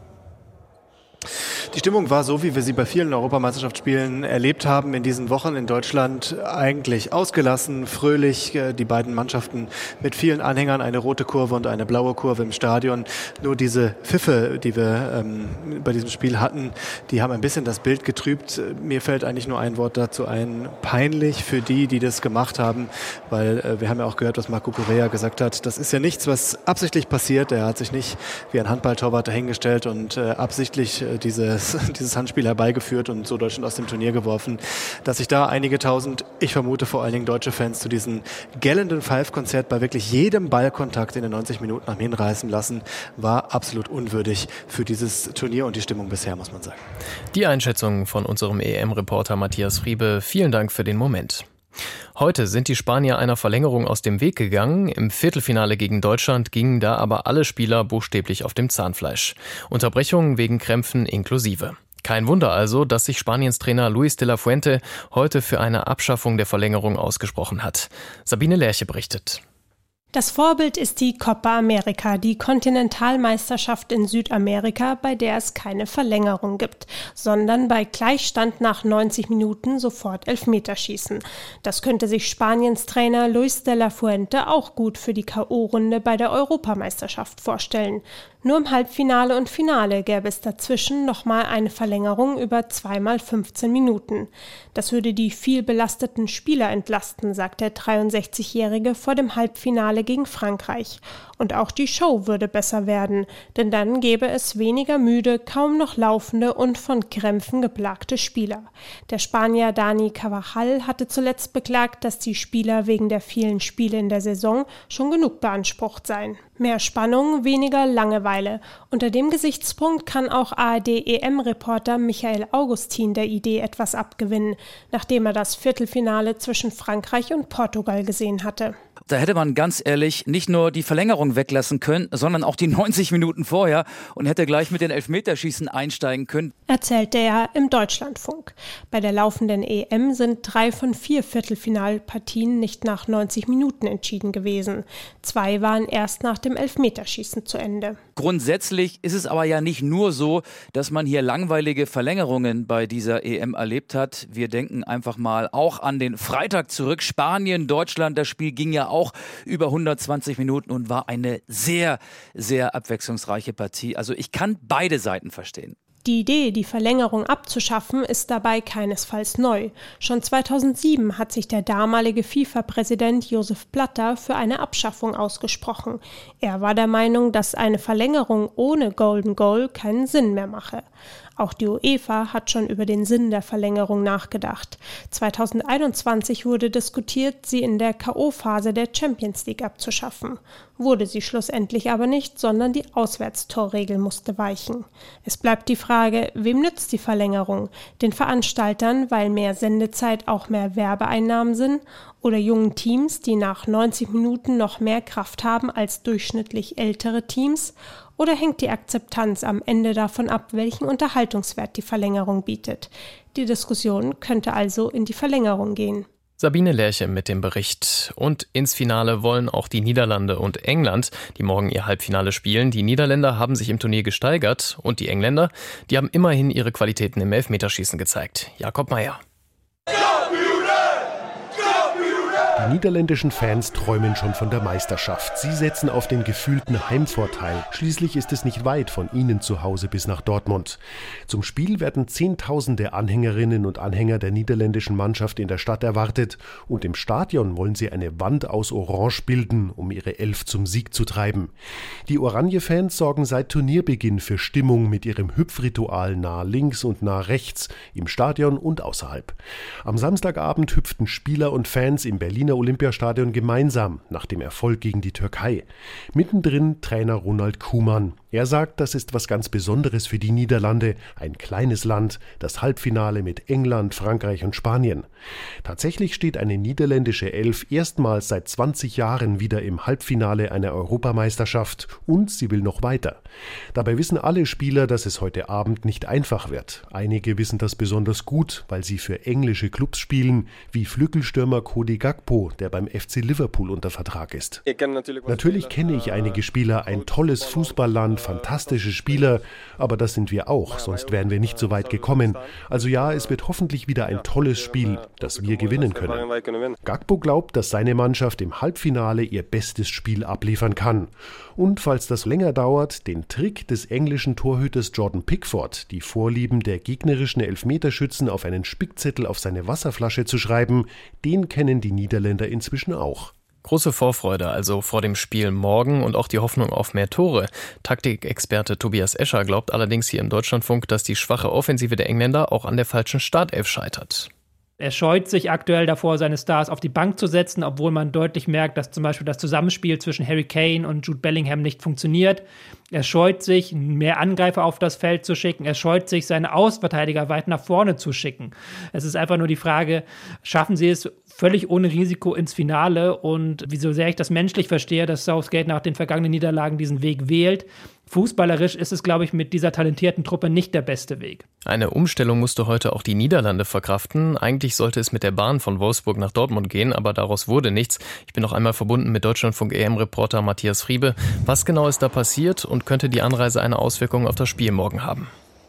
Die Stimmung war so, wie wir sie bei vielen Europameisterschaftsspielen erlebt haben in diesen Wochen in Deutschland, eigentlich ausgelassen, fröhlich, die beiden Mannschaften mit vielen Anhängern, eine rote Kurve und eine blaue Kurve im Stadion. Nur diese Pfiffe, die wir ähm, bei diesem Spiel hatten, die haben ein bisschen das Bild getrübt. Mir fällt eigentlich nur ein Wort dazu ein, peinlich für die, die das gemacht haben, weil äh, wir haben ja auch gehört, was Marco Correa gesagt hat. Das ist ja nichts, was absichtlich passiert. Er hat sich nicht wie ein Handballtorwart dahingestellt und äh, absichtlich äh, diese dieses Handspiel herbeigeführt und so Deutschland aus dem Turnier geworfen, dass sich da einige tausend, ich vermute vor allen Dingen deutsche Fans, zu diesem gellenden Pfeifkonzert bei wirklich jedem Ballkontakt in den neunzig Minuten haben hinreißen lassen, war absolut unwürdig für dieses Turnier und die Stimmung bisher, muss man sagen. Die Einschätzung von unserem E M-Reporter Matthias Friebe. Vielen Dank für den Moment. Heute sind die Spanier einer Verlängerung aus dem Weg gegangen. Im Viertelfinale gegen Deutschland gingen da aber alle Spieler buchstäblich auf dem Zahnfleisch. Unterbrechungen wegen Krämpfen inklusive. Kein Wunder also, dass sich Spaniens Trainer Luis de la Fuente heute für eine Abschaffung der Verlängerung ausgesprochen hat. Sabine Lerche berichtet. Das Vorbild ist die Copa America, die Kontinentalmeisterschaft in Südamerika, bei der es keine Verlängerung gibt, sondern bei Gleichstand nach neunzig Minuten sofort Elfmeterschießen. Das könnte sich Spaniens Trainer Luis de la Fuente auch gut für die K O-Runde bei der Europameisterschaft vorstellen. Nur im Halbfinale und Finale gäbe es dazwischen nochmal eine Verlängerung über zweimal fünfzehn Minuten. Das würde die viel belasteten Spieler entlasten, sagt der dreiundsechzigjährige vor dem Halbfinale gegen Frankreich. Und auch die Show würde besser werden, denn dann gäbe es weniger müde, kaum noch laufende und von Krämpfen geplagte Spieler. Der Spanier Dani Carvajal hatte zuletzt beklagt, dass die Spieler wegen der vielen Spiele in der Saison schon genug beansprucht seien. Mehr Spannung, weniger Langeweile. Unter dem Gesichtspunkt kann auch A R D-E M-Reporter Michael Augustin der Idee etwas abgewinnen, nachdem er das Viertelfinale zwischen Frankreich und Portugal gesehen hatte. Da hätte man ganz ehrlich nicht nur die Verlängerung weglassen können, sondern auch die neunzig Minuten vorher und hätte gleich mit den Elfmeterschießen einsteigen können, erzählte er im Deutschlandfunk. Bei der laufenden E M sind drei von vier Viertelfinalpartien nicht nach neunzig Minuten entschieden gewesen. Zwei waren erst nach dem Elfmeterschießen zu Ende. Grundsätzlich ist es aber ja nicht nur so, dass man hier langweilige Verlängerungen bei dieser E M erlebt hat. Wir denken einfach mal auch an den Freitag zurück. Spanien, Deutschland, das Spiel ging ja auch über hundertzwanzig Minuten und war eine sehr, sehr abwechslungsreiche Partie. Also ich kann beide Seiten verstehen. Die Idee, die Verlängerung abzuschaffen, ist dabei keinesfalls neu. Schon zweitausendsieben hat sich der damalige FIFA-Präsident Josef Blatter für eine Abschaffung ausgesprochen. Er war der Meinung, dass eine Verlängerung ohne Golden Goal keinen Sinn mehr mache. Auch die UEFA hat schon über den Sinn der Verlängerung nachgedacht. zweitausendeinundzwanzig wurde diskutiert, sie in der K O-Phase der Champions League abzuschaffen. Wurde sie schlussendlich aber nicht, sondern die Auswärtstorregel musste weichen. Es bleibt die Frage, wem nützt die Verlängerung? Den Veranstaltern, weil mehr Sendezeit auch mehr Werbeeinnahmen sind? Oder jungen Teams, die nach neunzig Minuten noch mehr Kraft haben als durchschnittlich ältere Teams? Oder hängt die Akzeptanz am Ende davon ab, welchen Unterhaltungswert die Verlängerung bietet? Die Diskussion könnte also in die Verlängerung gehen. Sabine Lerche mit dem Bericht. Und ins Finale wollen auch die Niederlande und England, die morgen ihr Halbfinale spielen. Die Niederländer haben sich im Turnier gesteigert und die Engländer, die haben immerhin ihre Qualitäten im Elfmeterschießen gezeigt. Jakob Meyer. Die niederländischen Fans träumen schon von der Meisterschaft. Sie setzen auf den gefühlten Heimvorteil. Schließlich ist es nicht weit von ihnen zu Hause bis nach Dortmund. Zum Spiel werden Zehntausende Anhängerinnen und Anhänger der niederländischen Mannschaft in der Stadt erwartet. Und im Stadion wollen sie eine Wand aus Orange bilden, um ihre Elf zum Sieg zu treiben. Die Oranje-Fans sorgen seit Turnierbeginn für Stimmung mit ihrem Hüpfritual nah links und nah rechts, im Stadion und außerhalb. Am Samstagabend hüpften Spieler und Fans im Berliner Olympiastadion gemeinsam nach dem Erfolg gegen die Türkei. Mittendrin Trainer Ronald Koeman. Er sagt, das ist was ganz Besonderes für die Niederlande, ein kleines Land, das Halbfinale mit England, Frankreich und Spanien. Tatsächlich steht eine niederländische Elf erstmals seit zwanzig Jahren wieder im Halbfinale einer Europameisterschaft und sie will noch weiter. Dabei wissen alle Spieler, dass es heute Abend nicht einfach wird. Einige wissen das besonders gut, weil sie für englische Clubs spielen, wie Flügelstürmer Cody Gakpo, der beim F C Liverpool unter Vertrag ist. Natürlich kenne ich einige Spieler, ein tolles Fußballland, fantastische Spieler, aber das sind wir auch, sonst wären wir nicht so weit gekommen. Also ja, es wird hoffentlich wieder ein tolles Spiel, das wir gewinnen können. Gakpo glaubt, dass seine Mannschaft im Halbfinale ihr bestes Spiel abliefern kann. Und falls das länger dauert, den Trick des englischen Torhüters Jordan Pickford, die Vorlieben der gegnerischen Elfmeterschützen auf einen Spickzettel auf seine Wasserflasche zu schreiben, den kennen die Niederländer inzwischen auch. Große Vorfreude also vor dem Spiel morgen und auch die Hoffnung auf mehr Tore. Taktikexperte Tobias Escher glaubt allerdings hier im Deutschlandfunk, dass die schwache Offensive der Engländer auch an der falschen Startelf scheitert. Er scheut sich aktuell davor, seine Stars auf die Bank zu setzen, obwohl man deutlich merkt, dass zum Beispiel das Zusammenspiel zwischen Harry Kane und Jude Bellingham nicht funktioniert. Er scheut sich, mehr Angreifer auf das Feld zu schicken. Er scheut sich, seine Außenverteidiger weit nach vorne zu schicken. Es ist einfach nur die Frage, schaffen sie es völlig ohne Risiko ins Finale? Und wie so sehr ich das menschlich verstehe, dass Southgate nach den vergangenen Niederlagen diesen Weg wählt, fußballerisch ist es, glaube ich, mit dieser talentierten Truppe nicht der beste Weg. Eine Umstellung musste heute auch die Niederlande verkraften. Eigentlich sollte es mit der Bahn von Wolfsburg nach Dortmund gehen, aber daraus wurde nichts. Ich bin noch einmal verbunden mit Deutschlandfunk E M-Reporter Matthias Friebe. Was genau ist da passiert und könnte die Anreise eine Auswirkung auf das Spiel morgen haben?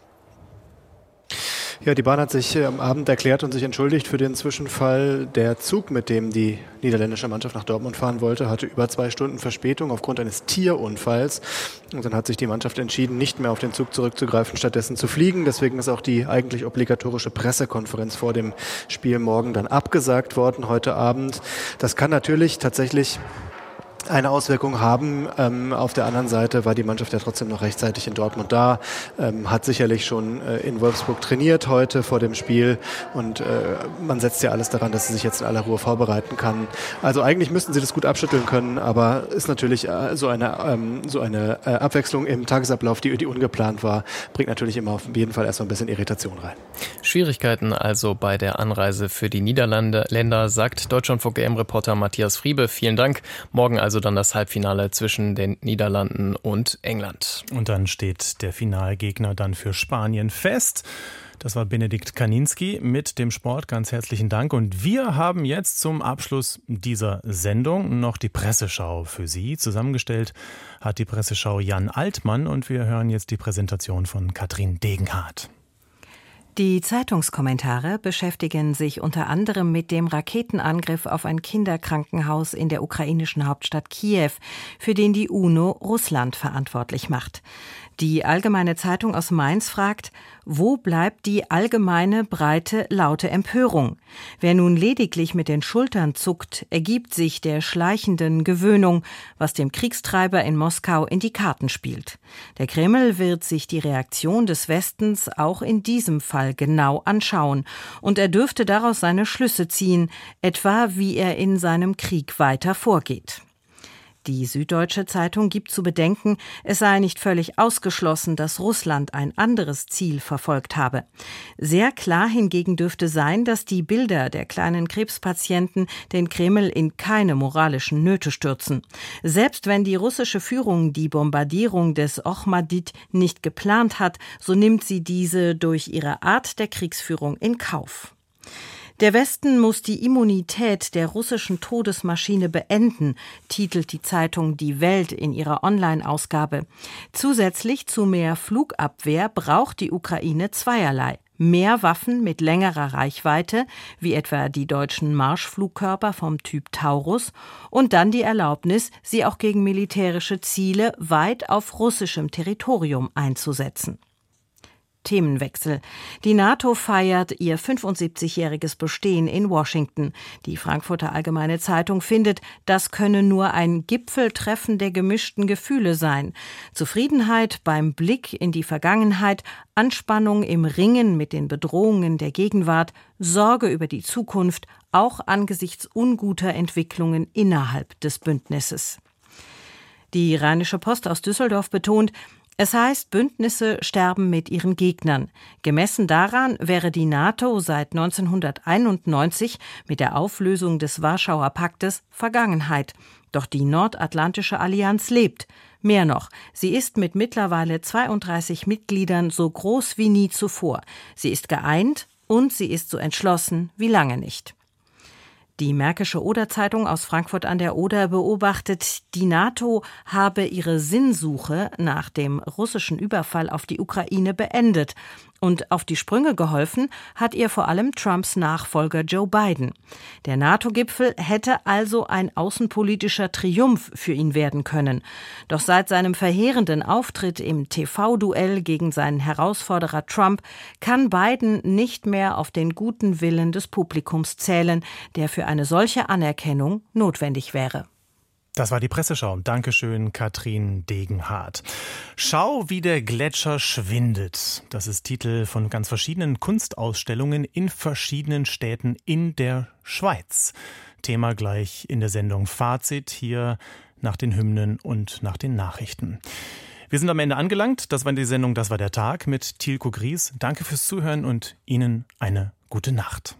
Ja, die Bahn hat sich am Abend erklärt und sich entschuldigt für den Zwischenfall. Der Zug, mit dem die niederländische Mannschaft nach Dortmund fahren wollte, hatte über zwei Stunden Verspätung aufgrund eines Tierunfalls. Und dann hat sich die Mannschaft entschieden, nicht mehr auf den Zug zurückzugreifen, stattdessen zu fliegen. Deswegen ist auch die eigentlich obligatorische Pressekonferenz vor dem Spiel morgen dann abgesagt worden heute Abend. Das kann natürlich tatsächlich eine Auswirkung haben. Ähm, auf der anderen Seite war die Mannschaft ja trotzdem noch rechtzeitig in Dortmund da, ähm, hat sicherlich schon äh, in Wolfsburg trainiert heute vor dem Spiel und äh, man setzt ja alles daran, dass sie sich jetzt in aller Ruhe vorbereiten kann. Also eigentlich müssten sie das gut abschütteln können, aber ist natürlich äh, so eine, ähm, so eine äh, Abwechslung im Tagesablauf, die, die ungeplant war, bringt natürlich immer auf jeden Fall erstmal ein bisschen Irritation rein. Schwierigkeiten also bei der Anreise für die Niederlande, Länder, sagt Deutschlandfunk E M-Reporter Matthias Friebe. Vielen Dank. Morgen also dann das Halbfinale zwischen den Niederlanden und England. Und dann steht der Finalgegner dann für Spanien fest. Das war Benedikt Kaninski mit dem Sport. Ganz herzlichen Dank. Und wir haben jetzt zum Abschluss dieser Sendung noch die Presseschau für Sie. Zusammengestellt hat die Presseschau Jan Altmann und wir hören jetzt die Präsentation von Katrin Degenhardt. Die Zeitungskommentare beschäftigen sich unter anderem mit dem Raketenangriff auf ein Kinderkrankenhaus in der ukrainischen Hauptstadt Kiew, für den die UNO Russland verantwortlich macht. Die Allgemeine Zeitung aus Mainz fragt, wo bleibt die allgemeine, breite, laute Empörung? Wer nun lediglich mit den Schultern zuckt, ergibt sich der schleichenden Gewöhnung, was dem Kriegstreiber in Moskau in die Karten spielt. Der Kreml wird sich die Reaktion des Westens auch in diesem Fall genau anschauen, und er dürfte daraus seine Schlüsse ziehen, etwa wie er in seinem Krieg weiter vorgeht. Die Süddeutsche Zeitung gibt zu bedenken, es sei nicht völlig ausgeschlossen, dass Russland ein anderes Ziel verfolgt habe. Sehr klar hingegen dürfte sein, dass die Bilder der kleinen Krebspatienten den Kreml in keine moralischen Nöte stürzen. Selbst wenn die russische Führung die Bombardierung des Ochmadid nicht geplant hat, so nimmt sie diese durch ihre Art der Kriegsführung in Kauf. Der Westen muss die Immunität der russischen Todesmaschine beenden, titelt die Zeitung Die Welt in ihrer Online-Ausgabe. Zusätzlich zu mehr Flugabwehr braucht die Ukraine zweierlei. Mehr Waffen mit längerer Reichweite, wie etwa die deutschen Marschflugkörper vom Typ Taurus, und dann die Erlaubnis, sie auch gegen militärische Ziele weit auf russischem Territorium einzusetzen. Themenwechsel. Die NATO feiert ihr fünfundsiebzigjähriges Bestehen in Washington. Die Frankfurter Allgemeine Zeitung findet, das könne nur ein Gipfeltreffen der gemischten Gefühle sein. Zufriedenheit beim Blick in die Vergangenheit, Anspannung im Ringen mit den Bedrohungen der Gegenwart, Sorge über die Zukunft, auch angesichts unguter Entwicklungen innerhalb des Bündnisses. Die Rheinische Post aus Düsseldorf betont, es heißt, Bündnisse sterben mit ihren Gegnern. Gemessen daran wäre die NATO seit neunzehnhunderteinundneunzig mit der Auflösung des Warschauer Paktes Vergangenheit. Doch die Nordatlantische Allianz lebt. Mehr noch, sie ist mit mittlerweile zweiunddreißig Mitgliedern so groß wie nie zuvor. Sie ist geeint und sie ist so entschlossen wie lange nicht. Die Märkische Oder-Zeitung aus Frankfurt an der Oder beobachtet, die NATO habe ihre Sinnsuche nach dem russischen Überfall auf die Ukraine beendet. Und auf die Sprünge geholfen hat ihr vor allem Trumps Nachfolger Joe Biden. Der NATO-Gipfel hätte also ein außenpolitischer Triumph für ihn werden können. Doch seit seinem verheerenden Auftritt im T V-Duell gegen seinen Herausforderer Trump kann Biden nicht mehr auf den guten Willen des Publikums zählen, der für eine solche Anerkennung notwendig wäre. Das war die Presseschau. Dankeschön, Katrin Degenhardt. Schau, wie der Gletscher schwindet. Das ist Titel von ganz verschiedenen Kunstausstellungen in verschiedenen Städten in der Schweiz. Thema gleich in der Sendung Fazit hier nach den Hymnen und nach den Nachrichten. Wir sind am Ende angelangt. Das war die Sendung, das war der Tag mit Thielko Gries. Danke fürs Zuhören und Ihnen eine gute Nacht.